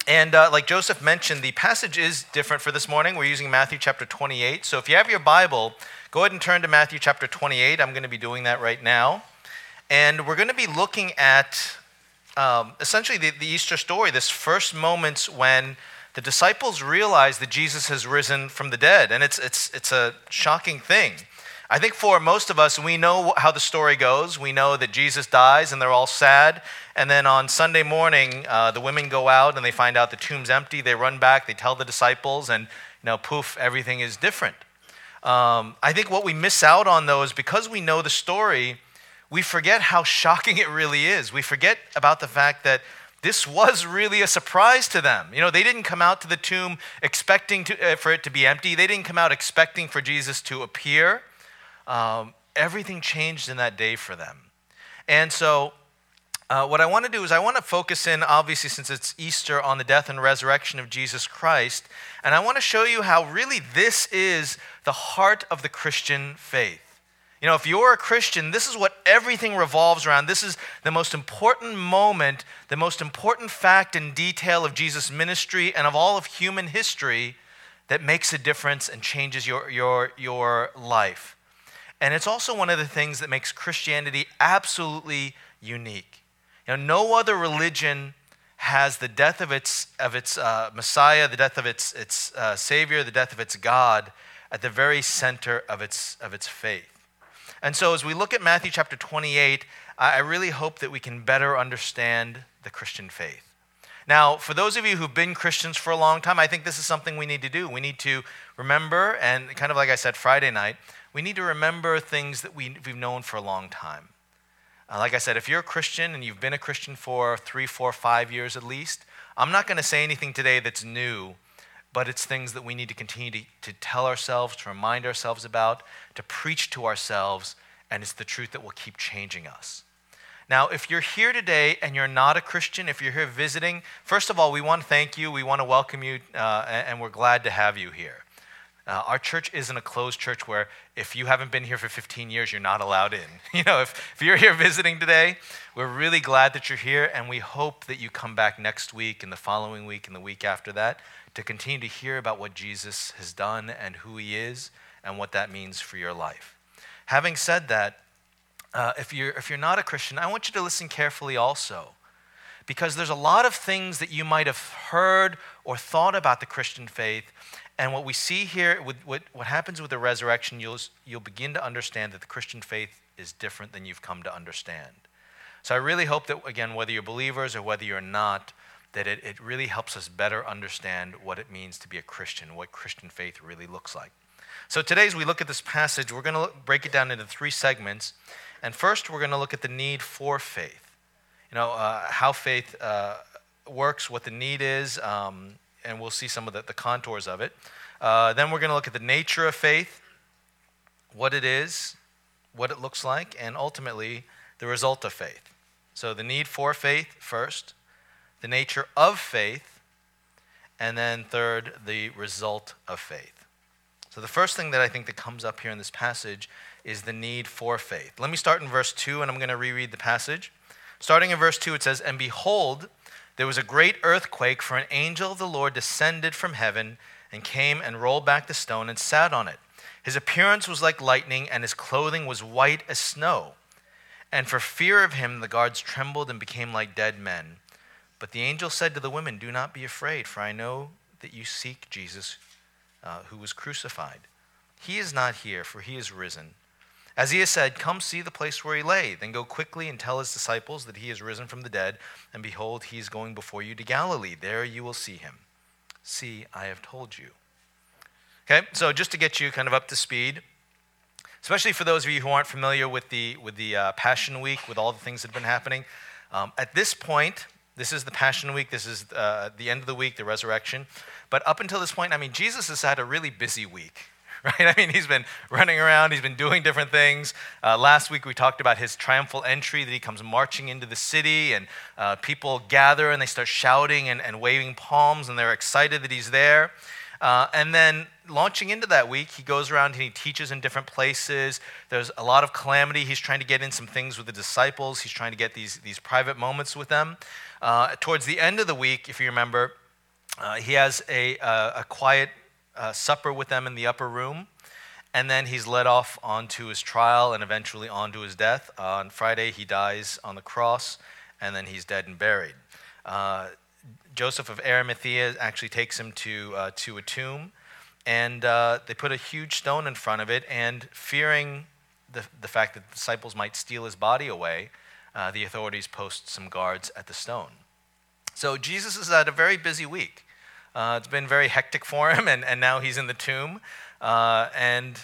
And like Joseph mentioned, the passage is different for this morning. We're using Matthew chapter 28. So if you have your Bible, go ahead and turn to Matthew chapter 28. I'm going to be doing that right now. And we're going to be looking at essentially the Easter story, this first moments when the disciples realize that Jesus has risen from the dead. And it's a shocking thing. I think for most of us, we know how the story goes. We know that Jesus dies and they're all sad. And then on Sunday morning, the women go out and they find out the tomb's empty. They run back, they tell the disciples, and poof, everything is different. I think what we miss out on, though, is because we know the story, we forget how shocking it really is. We forget about the fact that this was really a surprise to them. They didn't come out to the tomb expecting for it to be empty. They didn't come out expecting for Jesus to appear. Everything changed in that day for them. And so what I want to do is I want to focus in, obviously, since it's Easter, on the death and resurrection of Jesus Christ. And I want to show you how really this is the heart of the Christian faith. If you're a Christian, this is what everything revolves around. This is the most important moment, the most important fact and detail of Jesus' ministry and of all of human history that makes a difference and changes your life. And it's also one of the things that makes Christianity absolutely unique. No other religion has the death of its Messiah, the death of its Savior, the death of its God at the very center of its faith. And so as we look at Matthew chapter 28, I really hope that we can better understand the Christian faith. Now, for those of you who've been Christians for a long time, I think this is something we need to do. We need to remember, and kind of like I said Friday night, we need to remember things that we've known for a long time. Like I said, if you're a Christian and you've been a Christian for 3, 4, 5 years at least, I'm not going to say anything today that's new, but it's things that we need to continue to tell ourselves, to remind ourselves about, to preach to ourselves, and it's the truth that will keep changing us. Now, if you're here today and you're not a Christian, if you're here visiting, first of all, we want to thank you, we want to welcome you, and we're glad to have you here. Our church isn't a closed church where if you haven't been here for 15 years, you're not allowed in. If you're here visiting today, we're really glad that you're here, and we hope that you come back next week and the following week and the week after that to continue to hear about what Jesus has done and who he is and what that means for your life. Having said that, if you're not a Christian, I want you to listen carefully also, because there's a lot of things that you might have heard or thought about the Christian faith. And what we see here, with what happens with the resurrection, you'll begin to understand that the Christian faith is different than you've come to understand. So I really hope that, again, whether you're believers or whether you're not, that it really helps us better understand what it means to be a Christian, what Christian faith really looks like. So today, as we look at this passage, we're going to break it down into 3 segments. And first, we're going to look at the need for faith. How faith works, what the need is, and we'll see some of the contours of it. Then we're going to look at the nature of faith, what it is, what it looks like, and ultimately the result of faith. So the need for faith first, the nature of faith, and then third, the result of faith. So the first thing that I think that comes up here in this passage is the need for faith. Let me start in verse 2, and I'm going to reread the passage. Starting in verse 2, it says, "And behold, there was a great earthquake, for an angel of the Lord descended from heaven and came and rolled back the stone and sat on it. His appearance was like lightning, and his clothing was white as snow. And for fear of him, the guards trembled and became like dead men. But the angel said to the women, 'Do not be afraid, for I know that you seek Jesus who was crucified. He is not here, for he is risen. As he has said, come see the place where he lay. Then go quickly and tell his disciples that he is risen from the dead. And behold, he is going before you to Galilee. There you will see him. See, I have told you.'" Okay, so just to get you kind of up to speed, especially for those of you who aren't familiar with the Passion Week, with all the things that have been happening, at this point, this is the Passion Week, this is the end of the week, the resurrection. But up until this point, Jesus has had a really busy week, right? He's been running around, he's been doing different things. Last week we talked about his triumphal entry, that he comes marching into the city, and people gather and they start shouting and waving palms, and they're excited that he's there. And then launching into that week, he goes around and he teaches in different places. There's a lot of calamity. He's trying to get in some things with the disciples. He's trying to get these private moments with them. Towards the end of the week, if you remember, He has a quiet supper with them in the upper room, and then he's led off onto his trial and eventually onto his death. On Friday, he dies on the cross, and then he's dead and buried. Joseph of Arimathea actually takes him to a tomb, and they put a huge stone in front of it, and fearing the fact that the disciples might steal his body away, the authorities post some guards at the stone. So Jesus is at a very busy week. It's been very hectic for him, and now he's in the tomb. And,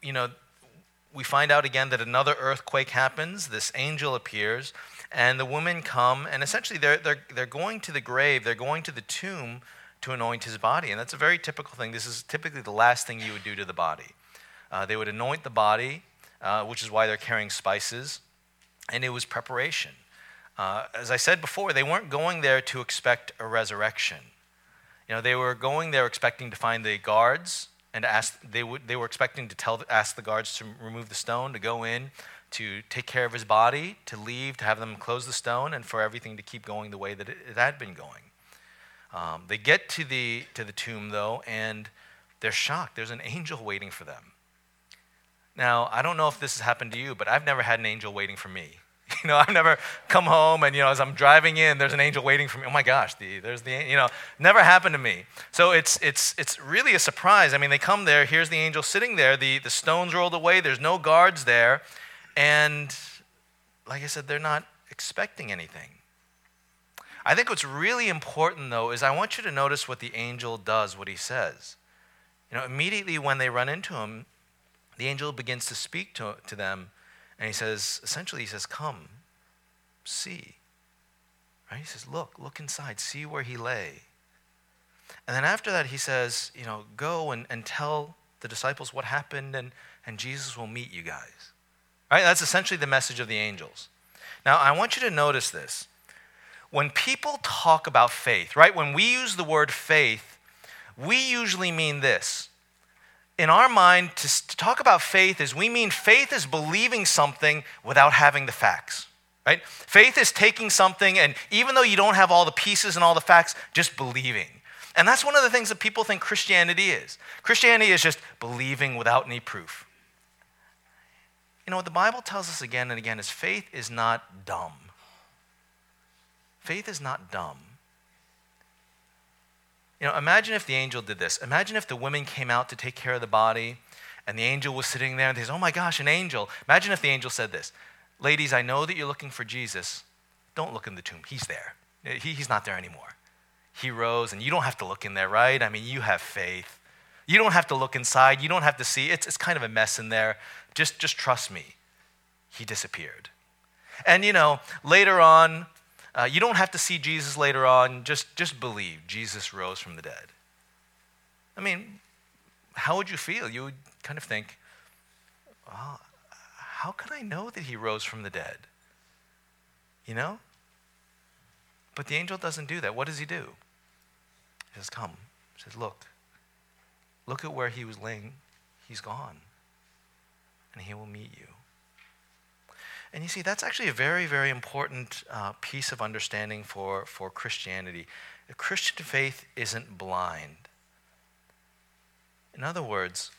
we find out again that another earthquake happens. This angel appears, and the women come, and essentially they're going to the grave, they're going to the tomb to anoint his body. And that's a very typical thing. This is typically the last thing you would do to the body. They would anoint the body, which is why they're carrying spices, and it was preparation. As I said before, they weren't going there to expect a resurrection. They were going there expecting to find the guards and they were expecting to ask the guards to remove the stone, to go in, to take care of his body, to leave, to have them close the stone, and for everything to keep going the way that it had been going. They get to the tomb, though, and they're shocked. There's an angel waiting for them. Now, I don't know if this has happened to you, but I've never had an angel waiting for me. I've never come home and, as I'm driving in, there's an angel waiting for me. Oh my gosh, never happened to me. So it's really a surprise. I mean, they come there, here's the angel sitting there, the stone's rolled away, there's no guards there, and like I said, they're not expecting anything. I think what's really important, though, is I want you to notice what the angel does, what he says. Immediately when they run into him, the angel begins to speak to them. And he says, come, see. Right? He says, look inside, see where he lay. And then after that, he says, go and tell the disciples what happened, and Jesus will meet you guys. Right? That's essentially the message of the angels. Now, I want you to notice this. When people talk about faith, right, when we use the word faith, we usually mean this. In our mind, to talk about faith we mean faith is believing something without having the facts, right? Faith is taking something, and even though you don't have all the pieces and all the facts, just believing. And that's one of the things that people think Christianity is. Christianity is just believing without any proof. What the Bible tells us again and again is faith is not dumb. Faith is not dumb. Imagine if the angel did this. Imagine if the women came out to take care of the body, and the angel was sitting there, and they said, oh my gosh, an angel. Imagine if the angel said this, ladies, I know that you're looking for Jesus. Don't look in the tomb. He's there. He's not there anymore. He rose, and you don't have to look in there, right? I mean, you have faith. You don't have to look inside. You don't have to see. It's kind of a mess in there. Just trust me. He disappeared. And, later on, you don't have to see Jesus later on. Just believe Jesus rose from the dead. I mean, how would you feel? You would kind of think, oh, how can I know that he rose from the dead? But the angel doesn't do that. What does he do? He says, come. He says, look at where he was laying. He's gone. And he will meet you. And you see, that's actually a very, very important piece of understanding for Christianity. The Christian faith isn't blind. In other words,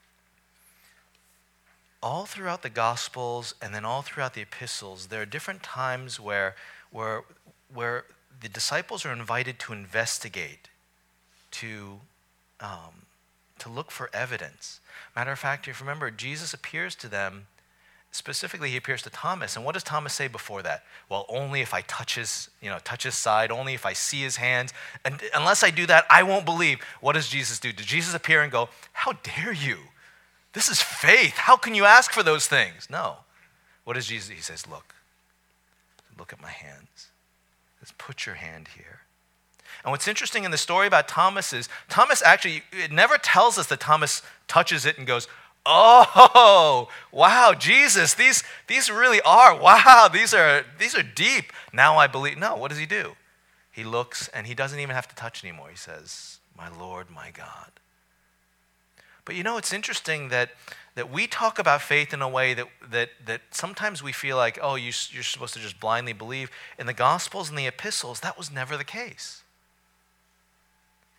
all throughout the Gospels and then all throughout the epistles, there are different times where the disciples are invited to investigate, to look for evidence. Matter of fact, if you remember, Jesus appears to them. Specifically, he appears to Thomas. And what does Thomas say before that? Well, only if I touch his side, only if I see his hands. And unless I do that, I won't believe. What does Jesus do? Does Jesus appear and go, how dare you? This is faith. How can you ask for those things? No. What does Jesus? He says, look at my hands. He says, put your hand here. And what's interesting in the story about Thomas is, Thomas actually, it never tells us that Thomas touches it and goes, oh, wow, Jesus, these really are, wow, these are deep. Now I believe. No, what does he do? He looks, and he doesn't even have to touch anymore. He says, my Lord, my God. But it's interesting that we talk about faith in a way that sometimes we feel like, oh, you're supposed to just blindly believe. In the Gospels and the epistles, that was never the case.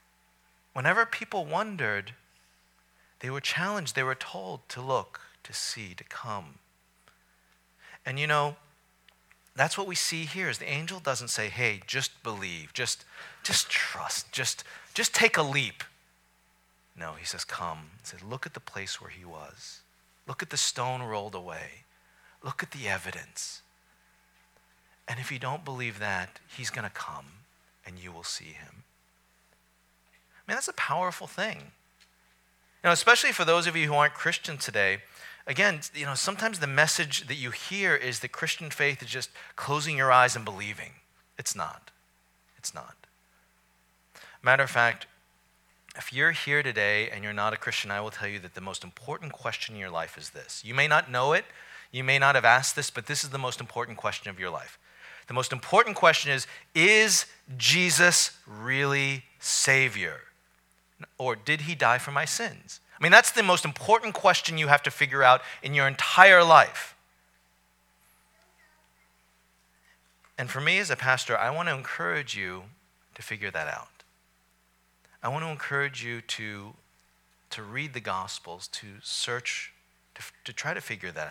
Whenever people wondered, they were challenged, they were told to look, to see, to come. And that's what we see here is the angel doesn't say, hey, just believe, just trust, just take a leap. No, he says, come. He says, look at the place where he was. Look at the stone rolled away. Look at the evidence. And if you don't believe that, he's going to come and you will see him. Man, that's a powerful thing. Especially for those of you who aren't Christian today, again, sometimes the message that you hear is that Christian faith is just closing your eyes and believing. It's not. It's not. Matter of fact, if you're here today and you're not a Christian, I will tell you that the most important question in your life is this. You may not know it, you may not have asked this, but this is the most important question of your life. The most important question is Jesus really Savior? Or did he die for my sins? I mean, that's the most important question you have to figure out in your entire life. And for me as a pastor, I want to encourage you to figure that out. I want to encourage you to read the Gospels, to search, to try to figure that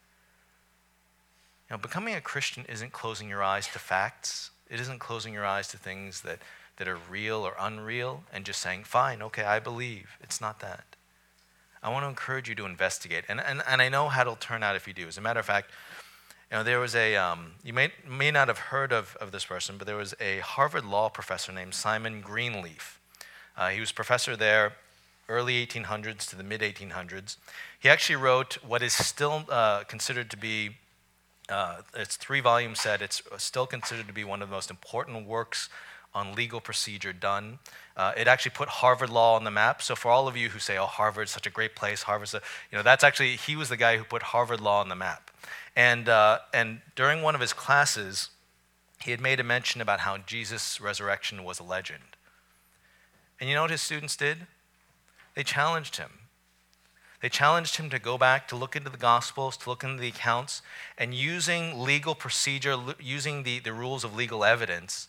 out. Becoming a Christian isn't closing your eyes to facts. It isn't closing your eyes to things that are real or unreal and just saying, fine, okay, I believe. It's not that. I want to encourage you to investigate. And I know how it'll turn out if you do. As a matter of fact, there was you may not have heard of this person, but there was a Harvard law professor named Simon Greenleaf. He was professor there early 1800s to the mid 1800s. He actually wrote what is still considered to be, it's 3-volume set, it's still considered to be one of the most important works on legal procedure done. It actually put Harvard law on the map. So for all of you who say, oh, Harvard's such a great place, that's actually, he was the guy who put Harvard law on the map. And during one of his classes, he had made a mention about how Jesus' resurrection was a legend. And you know what his students did? They challenged him. They challenged him to go back, to look into the Gospels, to look into the accounts, and using legal procedure, using the rules of legal evidence,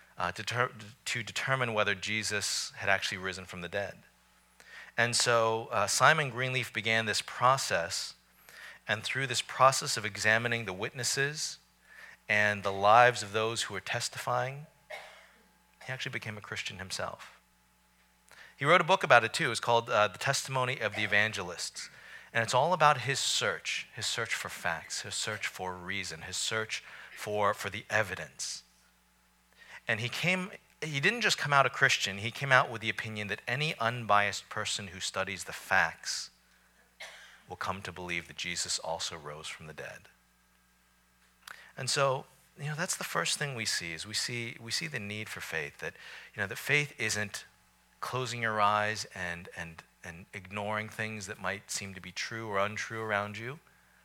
to determine whether Jesus had actually risen from the dead. And so Simon Greenleaf began this process, and through this process of examining the witnesses and the lives of those who were testifying, he actually became a Christian himself. He wrote a book about it too. It's called The Testimony of the Evangelists. And it's all about his search for facts, his search for reason, his search for the evidence. And he didn't just come out a Christian, he came out with the opinion that any unbiased person who studies the facts will come to believe that Jesus also rose from the dead. And so, that's the first thing we see, is we see the need for faith, that, that faith isn't closing your eyes and ignoring things that might seem to be true or untrue around you.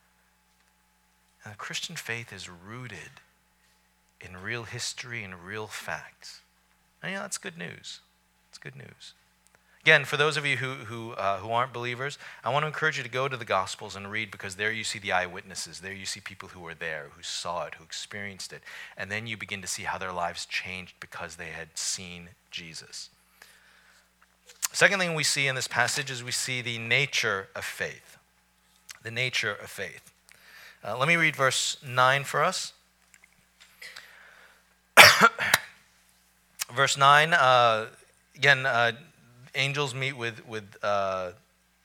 And Christian faith is rooted in real history and real facts. And that's good news. It's good news. Again, for those of you who aren't believers, I want to encourage you to go to the Gospels and read, because there you see the eyewitnesses. There you see people who were there, who saw it, who experienced it. And then you begin to see how their lives changed because they had seen Jesus. Second thing we see in this passage is we see the nature of faith. The nature of faith. Let me read verse 9 for us. Verse 9, again, angels meet with the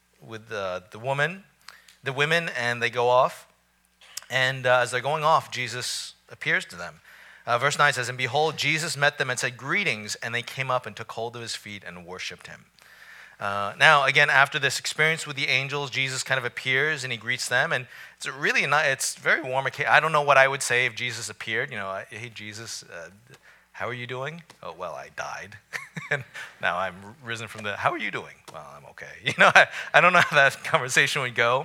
women, and they go off. And as they're going off, Jesus appears to them. Verse 9 says, and behold, Jesus met them and said, greetings, and they came up and took hold of his feet and worshipped him. Now, again, after this experience with the angels, Jesus kind of appears and he greets them, and it's very warm. I don't know what I would say if Jesus appeared. Hey, Jesus, how are you doing? Oh, well, I died, and now I'm risen from the. How are you doing? Well, I'm okay. I don't know how that conversation would go.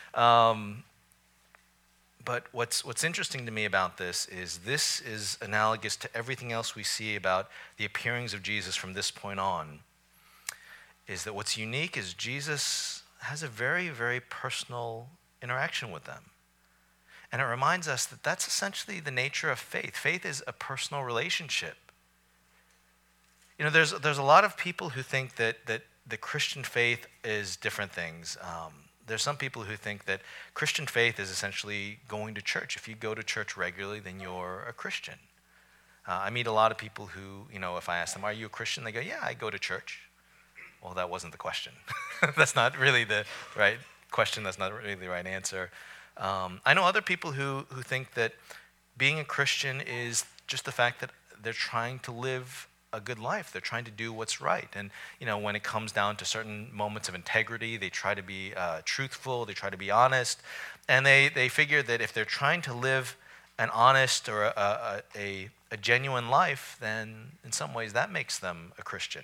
But what's interesting to me about this is analogous to everything else we see about the appearings of Jesus from this point on. Is that what's unique is Jesus has a very, very personal interaction with them. And it reminds us that that's essentially the nature of faith. Faith is a personal relationship. There's a lot of people who think that the Christian faith is different things. There's some people who think that Christian faith is essentially going to church. If you go to church regularly, then you're a Christian. I meet a lot of people who, if I ask them, are you a Christian? They go, yeah, I go to church. Well, that wasn't the question. That's not really the right question. That's not really the right answer. I know other people who think that being a Christian is just the fact that they're trying to live a good life. They're trying to do what's right. And, when it comes down to certain moments of integrity, they try to be truthful, they try to be honest. And they figure that if they're trying to live an honest or a genuine life, then in some ways that makes them a Christian.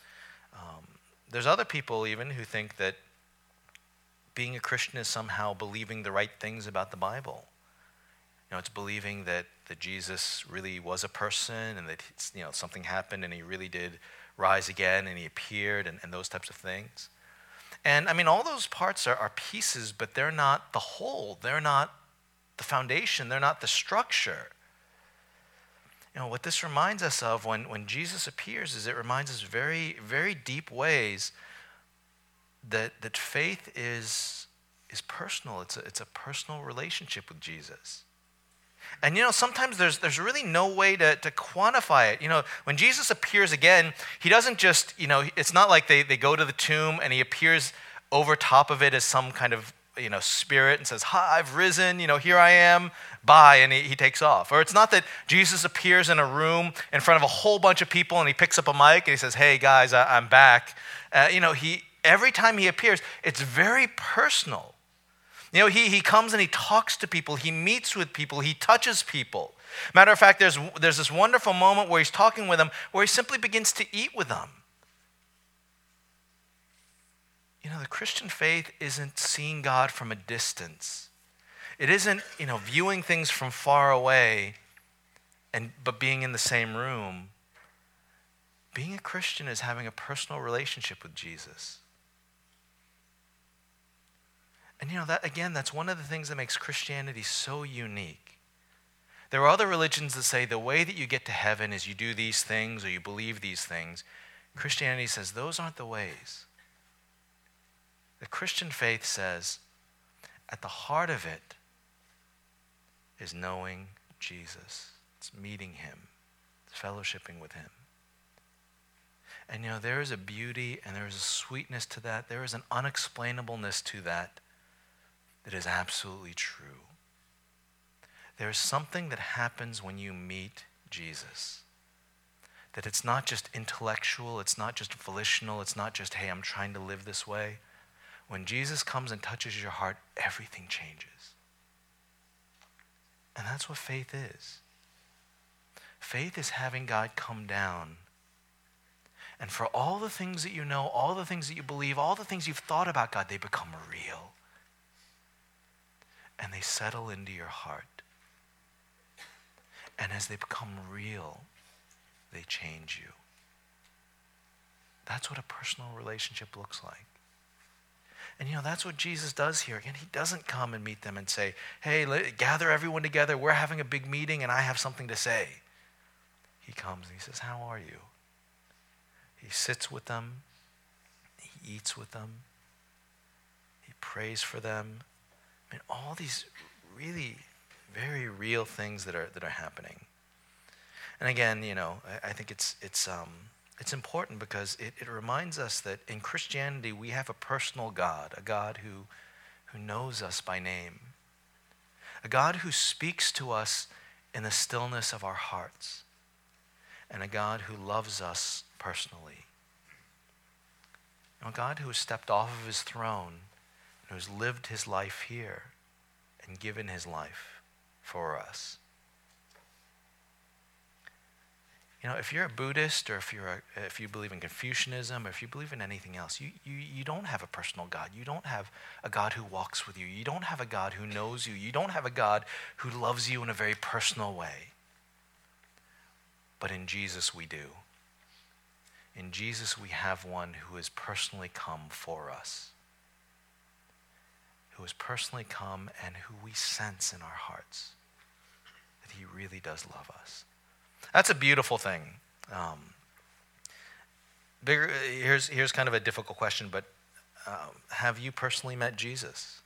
There's other people even who think that being a Christian is somehow believing the right things about the Bible. It's believing that Jesus really was a person and that something happened and he really did rise again and he appeared and those types of things. And all those parts are pieces, but they're not the whole. They're not the foundation. They're not the structure. What this reminds us of when Jesus appears is it reminds us very, very deep ways that faith is personal. It's a personal relationship with Jesus. And sometimes there's really no way to quantify it. When Jesus appears again, he doesn't just, it's not like they go to the tomb and he appears over top of it as some kind of spirit and says, hi, I've risen, here I am, bye, and he takes off. Or it's not that Jesus appears in a room in front of a whole bunch of people and he picks up a mic and he says, hey guys, I'm back. Every time he appears, it's very personal. He comes and he talks to people, he meets with people, he touches people. Matter of fact, there's this wonderful moment where he's talking with them, where he simply begins to eat with them. The Christian faith isn't seeing God from a distance. It isn't, viewing things from far away but being in the same room. Being a Christian is having a personal relationship with Jesus. And that's one of the things that makes Christianity so unique. There are other religions that say the way that you get to heaven is you do these things or you believe these things. Christianity says those aren't the ways. The Christian faith says at the heart of it is knowing Jesus. It's meeting him. It's fellowshipping with him. And there is a beauty and there is a sweetness to that. There is an unexplainableness to that is absolutely true. There is something that happens when you meet Jesus. That it's not just intellectual, it's not just volitional, it's not just, hey, I'm trying to live this way. When Jesus comes and touches your heart, everything changes. And that's what faith is. Faith is having God come down. And for all the things that you know, all the things that you believe, all the things you've thought about God, they become real. And they settle into your heart. And as they become real, they change you. That's what a personal relationship looks like. And that's what Jesus does here. Again, he doesn't come and meet them and say, hey, gather everyone together. We're having a big meeting and I have something to say. He comes and he says, how are you? He sits with them. He eats with them. He prays for them. All these really very real things that are happening. And again, I think it's important because it reminds us that in Christianity we have a personal God, a God who knows us by name, a God who speaks to us in the stillness of our hearts, and a God who loves us personally. A God who has stepped off of his throne and who has lived his life here and given his life for us. If you're a Buddhist or if you believe in Confucianism or if you believe in anything else, you don't have a personal God. You don't have a God who walks with you. You don't have a God who knows you. You don't have a God who loves you in a very personal way. But in Jesus we do. In Jesus we have one who has personally come for us, who has personally come and who we sense in our hearts that he really does love us. That's a beautiful thing. Here's kind of a difficult question, but have you personally met Jesus?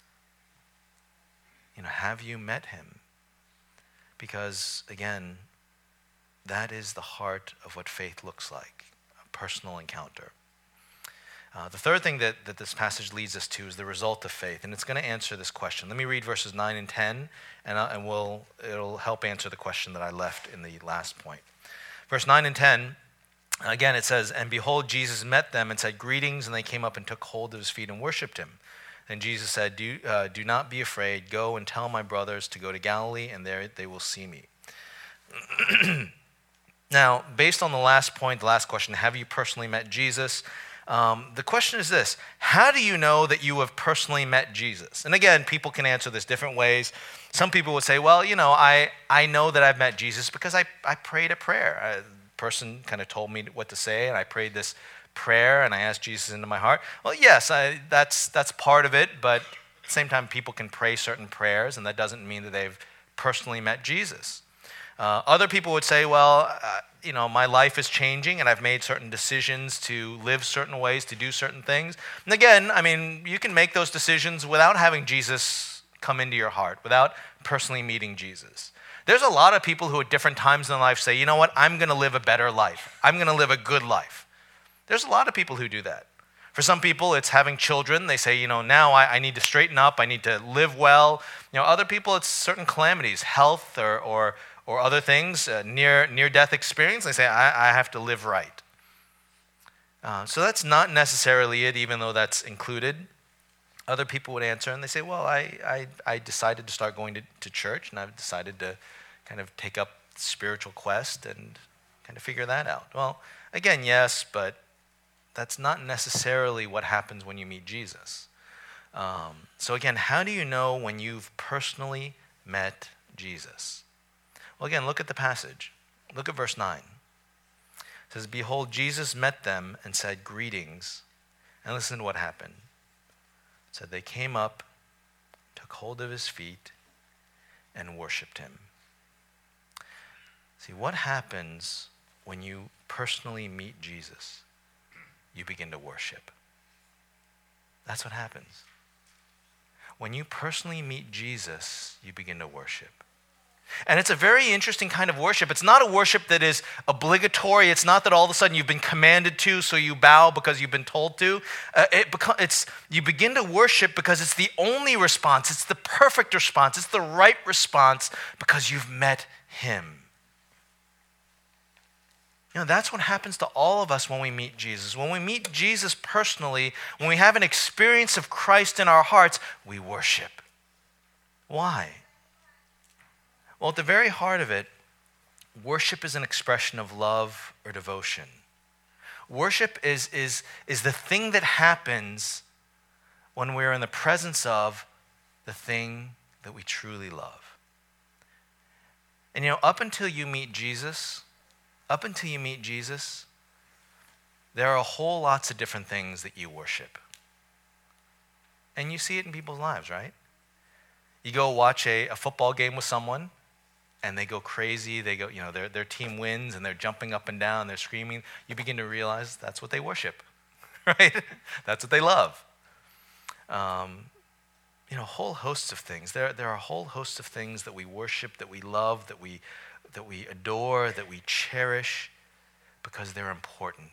Have you met him? Because, again, that is the heart of what faith looks like, a personal encounter. The third thing that this passage leads us to is the result of faith, and it's going to answer this question. Let me read verses 9 and 10, and it'll help answer the question that I left in the last point. Verse 9 and 10, again it says, "And behold, Jesus met them and said, 'Greetings,' and they came up and took hold of his feet and worshipped him. And Jesus said, 'Do not be afraid. Go and tell my brothers to go to Galilee, and there they will see me.'" Now, based on the last point, the last question, have you personally met Jesus? The question is this: how do you know that you have personally met Jesus? And again, people can answer this different ways. Some people would say, well, I know that I've met Jesus because I prayed a prayer. A person kind of told me what to say, and I prayed this prayer, and I asked Jesus into my heart. Well, yes, that's part of it, but at the same time, people can pray certain prayers, and that doesn't mean that they've personally met Jesus. Other people would say, well, my life is changing and I've made certain decisions to live certain ways, to do certain things. And again, you can make those decisions without having Jesus come into your heart, without personally meeting Jesus. There's a lot of people who at different times in life say, you know what, I'm going to live a better life. I'm going to live a good life. There's a lot of people who do that. For some people, it's having children. They say, now I need to straighten up. I need to live well. Other people, it's certain calamities, health or other things, near-death experience. They say, I have to live right. So that's not necessarily it, even though that's included. Other people would answer, and they say, well, I decided to start going to church, and I've decided to kind of take up spiritual quest and kind of figure that out. Well, again, yes, but that's not necessarily what happens when you meet Jesus. So again, how do you know when you've personally met Jesus? Well, again, look at the passage. Look at verse 9. It says, "Behold, Jesus met them and said, 'Greetings.' And listen to what happened. It said, they came up, took hold of his feet, and worshiped him." See, what happens when you personally meet Jesus? You begin to worship. That's what happens. When you personally meet Jesus, you begin to worship. And it's a very interesting kind of worship. It's not a worship that is obligatory. It's not that all of a sudden you've been commanded to, so you bow because you've been told to. You begin to worship because it's the only response. It's the perfect response. It's the right response because you've met him. That's what happens to all of us when we meet Jesus. When we meet Jesus personally, when we have an experience of Christ in our hearts, we worship. Why? Well, at the very heart of it, worship is an expression of love or devotion. Worship is the thing that happens when we're in the presence of the thing that we truly love. And up until you meet Jesus, there are a whole lots of different things that you worship. And you see it in people's lives, right? You go watch a football game with someone, and they go crazy. They go, their team wins, and they're jumping up and down, they're screaming. You begin to realize that's what they worship, right? That's what they love. Whole hosts of things. There are a whole host of things that we worship, that we love, that we adore, that we cherish, because they're important,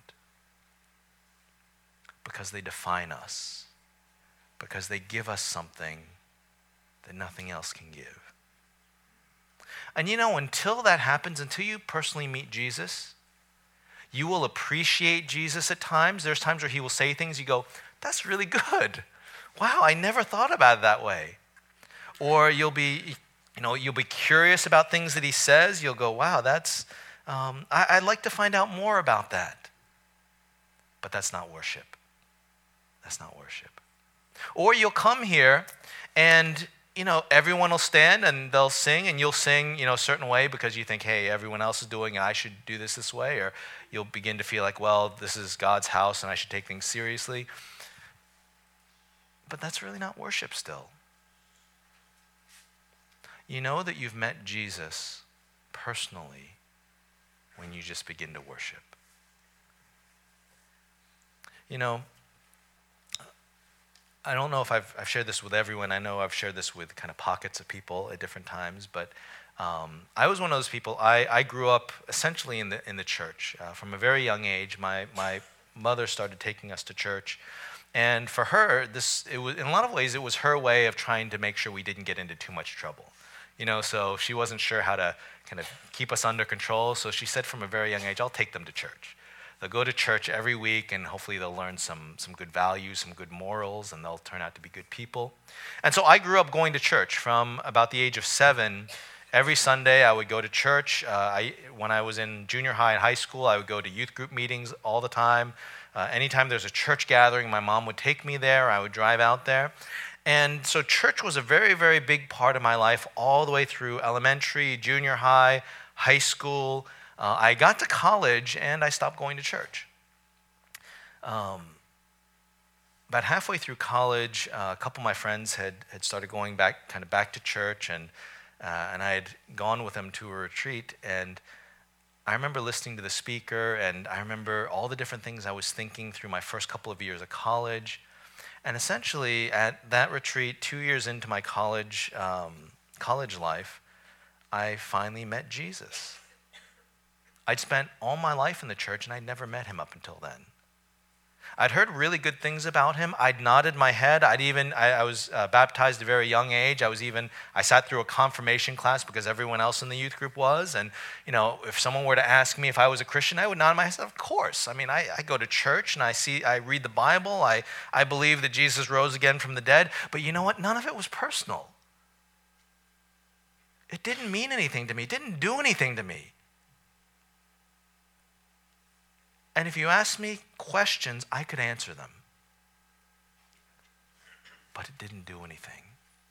because they define us, because they give us something that nothing else can give. And until that happens, until you personally meet Jesus, you will appreciate Jesus at times. There's times where he will say things, you go, that's really good. Wow, I never thought about it that way. Or you'll be curious about things that he says. You'll go, wow, I'd like to find out more about that. But that's not worship. That's not worship. Or you'll come here and, everyone will stand and they'll sing, and you'll sing, a certain way because you think, hey, everyone else is doing it, I should do this way. Or you'll begin to feel like, well, this is God's house and I should take things seriously. But that's really not worship still. You know that you've met Jesus personally when you just begin to worship. You know, I don't know if I've shared this with everyone. I know I've shared this with kind of pockets of people at different times, but I was one of those people. I grew up essentially in the church. From a very young age, my mother started taking us to church. And for her, it was, in a lot of ways, it was her way of trying to make sure we didn't get into too much trouble. So she wasn't sure how to kind of keep us under control. So she said from a very young age, I'll take them to church. They'll go to church every week, and hopefully they'll learn some good values, some good morals, and they'll turn out to be good people. And so I grew up going to church from about the age of 7. Every Sunday I would go to church. When I was in junior high and high school, I would go to youth group meetings all the time. Anytime there's a church gathering, my mom would take me there. I would drive out there. And so church was a very, very big part of my life all the way through elementary, junior high, high school. I got to college and I stopped going to church. About halfway through college, a couple of my friends had started going back to church, and I had gone with them to a retreat. And I remember listening to the speaker, and I remember all the different things I was thinking through my first couple of years of college. And essentially, at that retreat, 2 years into my college life, I finally met Jesus. I'd spent all my life in the church, and I'd never met him up until then. I'd heard really good things about him. I'd nodded my head. I was baptized at a very young age. I sat through a confirmation class because everyone else in the youth group was. And, if someone were to ask me if I was a Christian, I would nod my head. Of course. I mean, I go to church and I read the Bible. I believe that Jesus rose again from the dead. But you know what? None of it was personal. It didn't mean anything to me. It didn't do anything to me. And if you asked me questions, I could answer them. But it didn't do anything.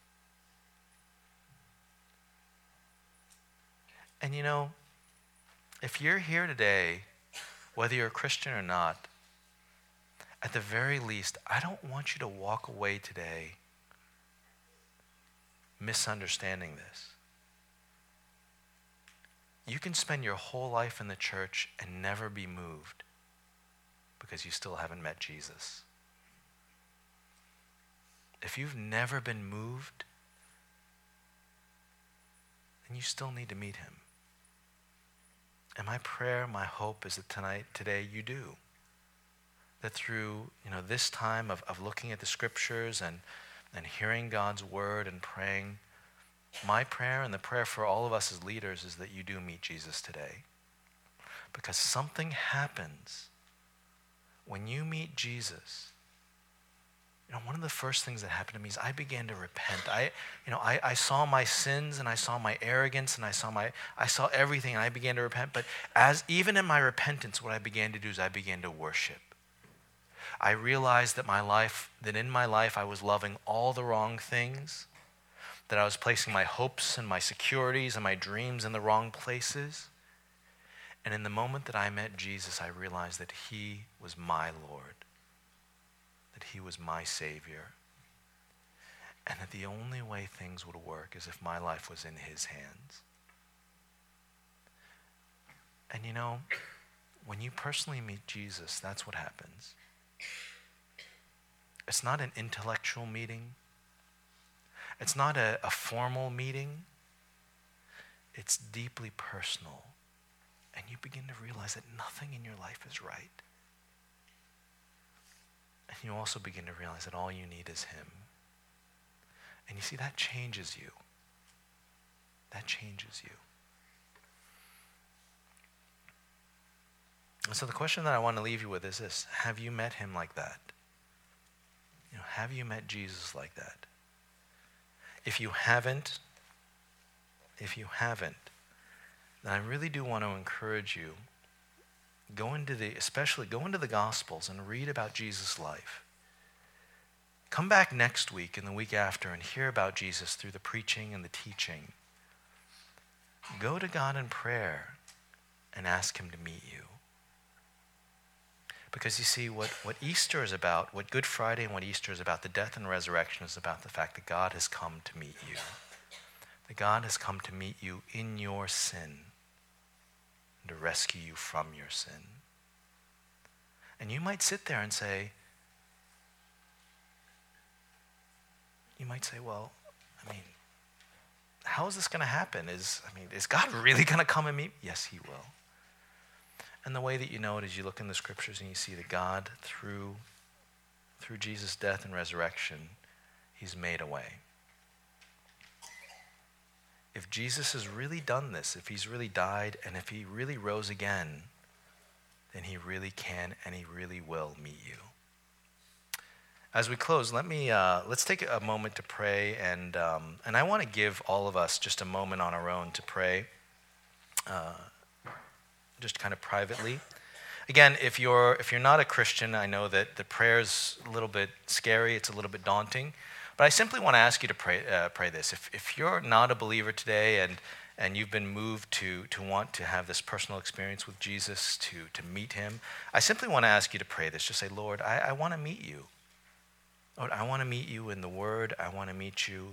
And if you're here today, whether you're a Christian or not, at the very least, I don't want you to walk away today misunderstanding this. You can spend your whole life in the church and never be moved, because you still haven't met Jesus. If you've never been moved, then you still need to meet him. And my prayer, my hope is that today you do. That through this time of looking at the scriptures and hearing God's word and praying, my prayer and the prayer for all of us as leaders is that you do meet Jesus today. Because something happens when you meet Jesus. One of the first things that happened to me is I began to repent. I saw my sins, and I saw my arrogance, and I saw everything, and I began to repent. But even in my repentance, what I began to do is I began to worship. I realized that in my life I was loving all the wrong things, that I was placing my hopes and my securities and my dreams in the wrong places. And in the moment that I met Jesus, I realized that he was my Lord, that he was my Savior, and that the only way things would work is if my life was in his hands. And when you personally meet Jesus, that's what happens. It's not an intellectual meeting. It's not a formal meeting. It's deeply personal. And you begin to realize that nothing in your life is right. And you also begin to realize that all you need is him. And you see, that changes you. That changes you. And so the question that I want to leave you with is this: have you met him like that? Have you met Jesus like that? If you haven't, then I really do want to encourage you, go into the Gospels and read about Jesus' life. Come back next week and the week after and hear about Jesus through the preaching and the teaching. Go to God in prayer and ask him to meet you. Because you see, what Easter is about, what Good Friday and what Easter is about, the death and resurrection, is about the fact that God has come to meet you. That God has come to meet you in your sin and to rescue you from your sin. And you might sit there and say, well, how is this going to happen? Is God really going to come and meet? Yes, he will. And the way that you know it is you look in the scriptures and you see that God, through Jesus' death and resurrection, he's made a way. If Jesus has really done this, if he's really died, and if he really rose again, then he really can and he really will meet you. As we close, let's take a moment to pray, and I want to give all of us just a moment on our own to pray, just kind of privately. Again, if you're not a Christian, I know that the prayer's a little bit scary, it's a little bit daunting, but I simply want to ask you to pray this. If you're not a believer today and you've been moved to want to have this personal experience with Jesus, to meet him, I simply want to ask you to pray this. Just say, Lord, I want to meet you. Lord, I want to meet you in the Word. I want to meet you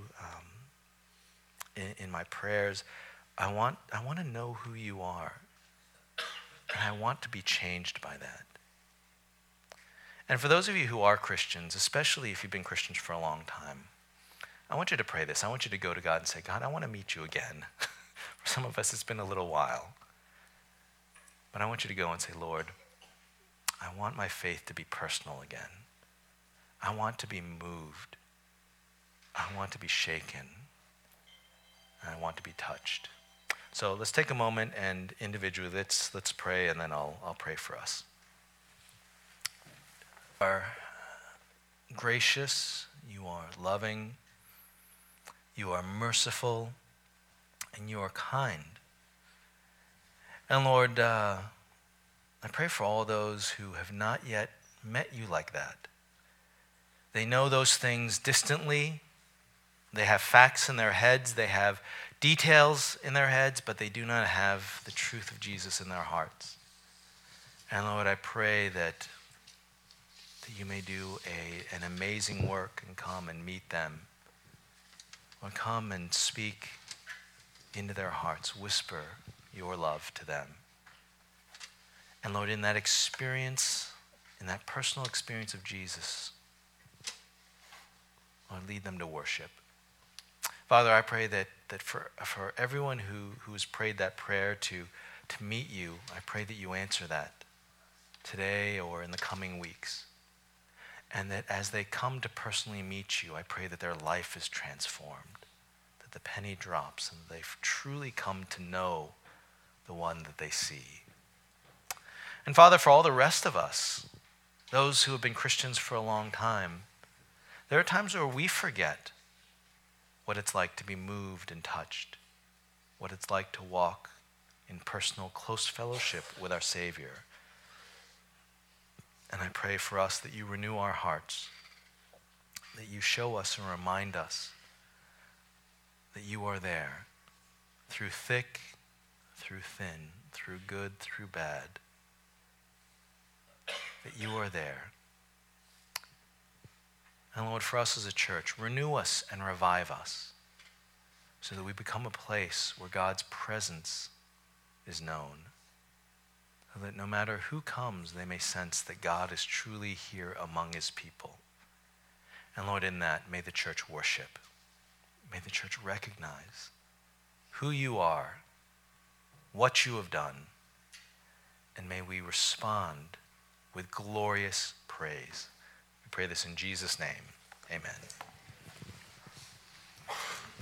in my prayers. I want to know who you are. And I want to be changed by that. And for those of you who are Christians, especially if you've been Christians for a long time, I want you to pray this. I want you to go to God and say, God, I want to meet you again. For some of us, it's been a little while. But I want you to go and say, Lord, I want my faith to be personal again. I want to be moved. I want to be shaken. And I want to be touched. So let's take a moment and individually let's pray, and then I'll pray for us. You are gracious, you are loving, you are merciful, and you are kind. And Lord, I pray for all those who have not yet met you like that. They know those things distantly. They have facts in their heads. They have details in their heads, but they do not have the truth of Jesus in their hearts. And Lord, I pray that you may do an amazing work and come and meet them. Or come and speak into their hearts. Whisper your love to them. And Lord, in that experience, in that personal experience of Jesus, Lord, lead them to worship. Father, I pray that for everyone who has prayed that prayer to meet you, I pray that you answer that today or in the coming weeks. And that as they come to personally meet you, I pray that their life is transformed, that the penny drops and they've truly come to know the one that they see. And Father, for all the rest of us, those who have been Christians for a long time, there are times where we forget what it's like to be moved and touched, what it's like to walk in personal, close fellowship with our Savior. And I pray for us that you renew our hearts, that you show us and remind us that you are there through thick, through thin, through good, through bad, that you are there. And Lord, for us as a church, renew us and revive us so that we become a place where God's presence is known. So that no matter who comes, they may sense that God is truly here among his people. And Lord, in that, may the church worship. May the church recognize who you are, what you have done, and may we respond with glorious praise. We pray this in Jesus' name. Amen.